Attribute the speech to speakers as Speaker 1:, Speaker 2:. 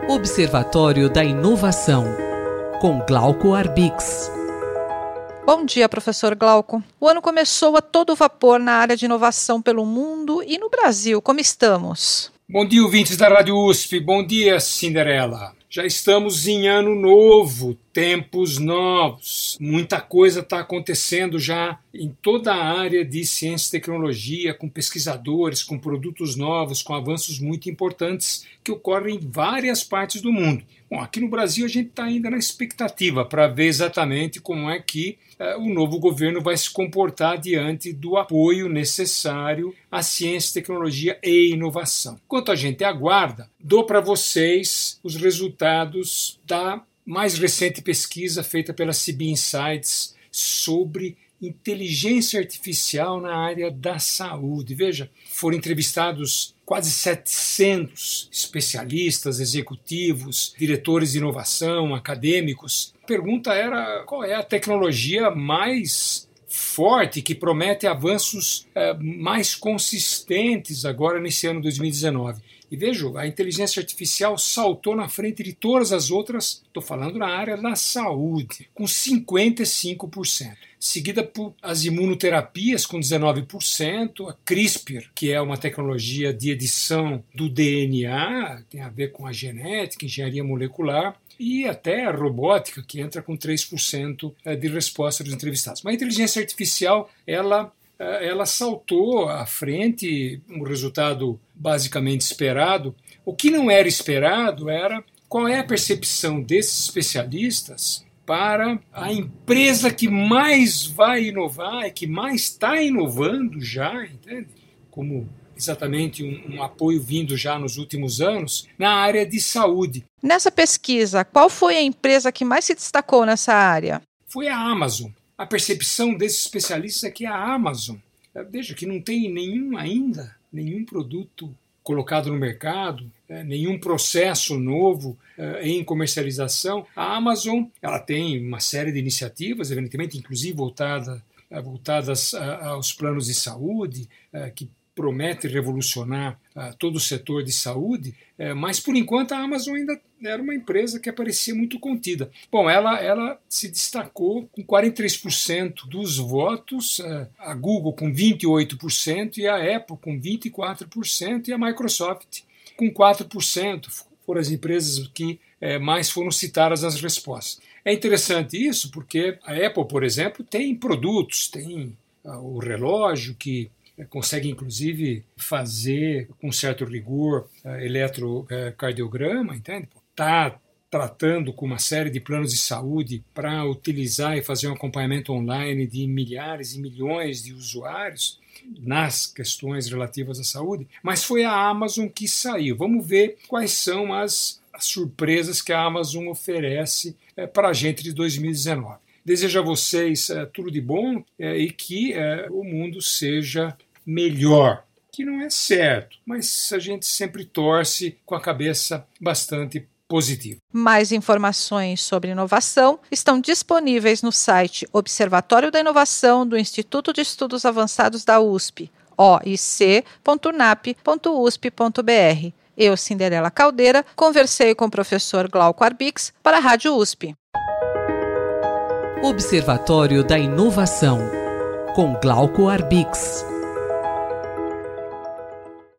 Speaker 1: Observatório da Inovação, com Glauco Arbix.
Speaker 2: Bom dia, professor Glauco. O ano começou a todo vapor na área de inovação pelo mundo e no Brasil. Como estamos?
Speaker 3: Bom dia, ouvintes da Rádio USP. Bom dia, Cinderela. Já estamos em ano novo, tempos novos. Muita coisa está acontecendo já em toda a área de ciência e tecnologia, com pesquisadores, com produtos novos, com avanços muito importantes que ocorrem em várias partes do mundo. Bom, aqui no Brasil a gente está ainda na expectativa para ver exatamente como é que o novo governo vai se comportar diante do apoio necessário à ciência, tecnologia e inovação. Enquanto a gente aguarda, dou para vocês os resultados da mais recente pesquisa feita pela CB Insights sobre inteligência artificial na área da saúde. Veja, foram entrevistados quase 700 especialistas, executivos, diretores de inovação, acadêmicos. A pergunta era qual é a tecnologia mais forte, que promete avanços mais consistentes agora nesse ano 2019. E vejo, a inteligência artificial saltou na frente de todas as outras, estou falando na área da saúde, com 55%. Seguida por as imunoterapias, com 19%, a CRISPR, que é uma tecnologia de edição do DNA, tem a ver com a genética, engenharia molecular, e até a robótica, que entra com 3% de resposta dos entrevistados. Mas a inteligência artificial, ela saltou à frente, um resultado basicamente esperado. O que não era esperado era qual é a percepção desses especialistas para a empresa que mais vai inovar e que mais está inovando já, entende? Como exatamente um apoio vindo já nos últimos anos na área de saúde.
Speaker 2: Nessa pesquisa, qual foi a empresa que mais se destacou nessa área?
Speaker 3: Foi a Amazon. A percepção desses especialistas é que a Amazon, veja que não tem nenhum produto colocado no mercado, nenhum processo novo em comercialização. A Amazon, ela tem uma série de iniciativas, evidentemente, inclusive voltadas aos planos de saúde, que promete revolucionar todo o setor de saúde, mas por enquanto a Amazon ainda era uma empresa que aparecia muito contida. Bom, ela se destacou com 43% dos votos, a Google com 28% e a Apple com 24% e a Microsoft com 4%. Foram as empresas que mais foram citadas nas respostas. É interessante isso porque a Apple, por exemplo, tem produtos, tem o relógio que consegue, inclusive, fazer com certo rigor eletrocardiograma, entende? Está tratando com uma série de planos de saúde para utilizar e fazer um acompanhamento online de milhares e milhões de usuários nas questões relativas à saúde, mas foi a Amazon que saiu. Vamos ver quais são as surpresas que a Amazon oferece para a gente de 2019. Desejo a vocês tudo de bom e que o mundo seja melhor, que não é certo, mas a gente sempre torce com a cabeça bastante positiva.
Speaker 2: Mais informações sobre inovação estão disponíveis no site Observatório da Inovação do Instituto de Estudos Avançados da USP, oic.nap.usp.br. Eu, Cinderela Caldeira, conversei com o professor Glauco Arbix para a Rádio USP.
Speaker 1: Observatório da Inovação, com Glauco Arbix.